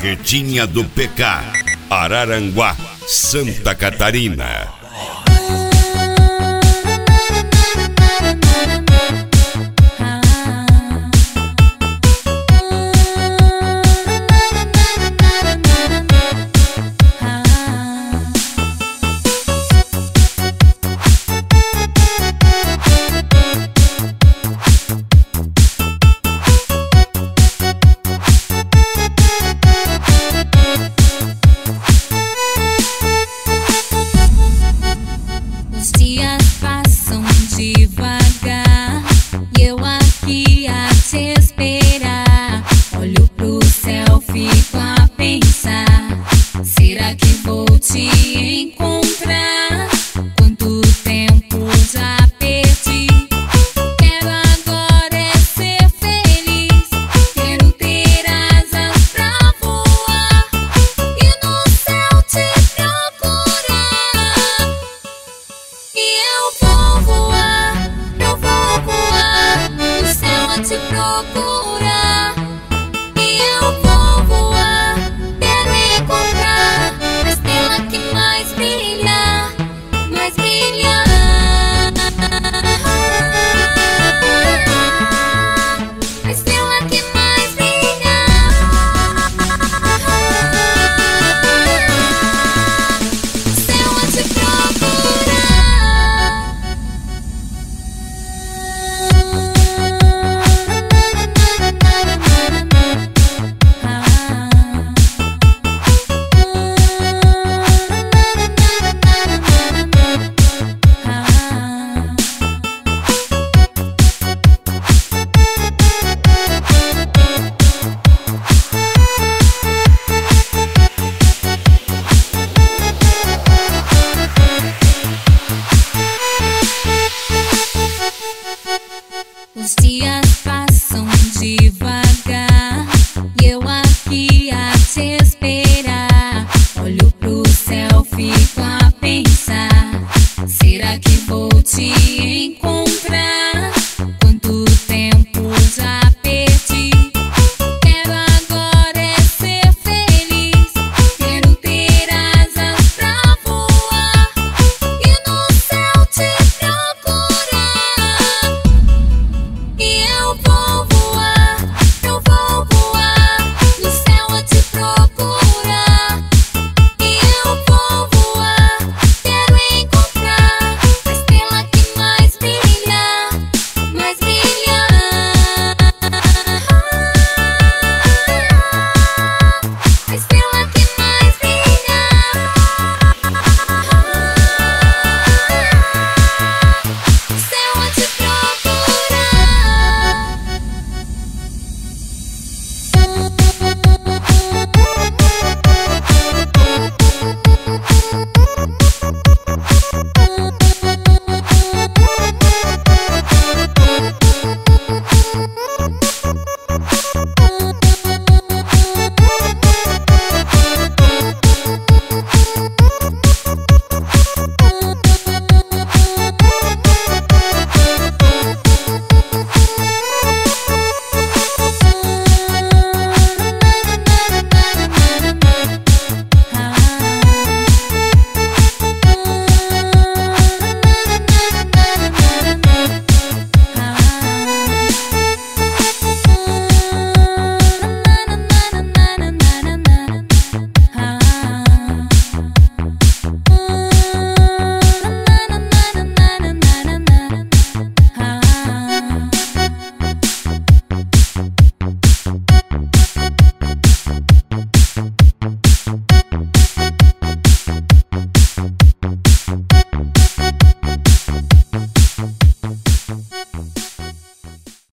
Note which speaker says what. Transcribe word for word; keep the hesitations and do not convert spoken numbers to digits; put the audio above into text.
Speaker 1: Carretinha do P K, Araranguá, Santa Catarina.
Speaker 2: Os dias passam devagar e eu aqui a te esperar. Olho pro céu, fico a pensar: será que vou te encontrar? Quanto tempo já perdi? Quero agora é ser feliz. Quero ter asas pra voar e no céu te procurar. E eu vou voar, eu vou voar no céu a te procurar. E eu vou voar, quero encontrar a estrela que mais brilha, mais brilha. A estrela que mais brilha. No céu a te procurar. Os dias passam devagar e eu aqui a te esperar. Olho pro céu, fico a pensar: será que vou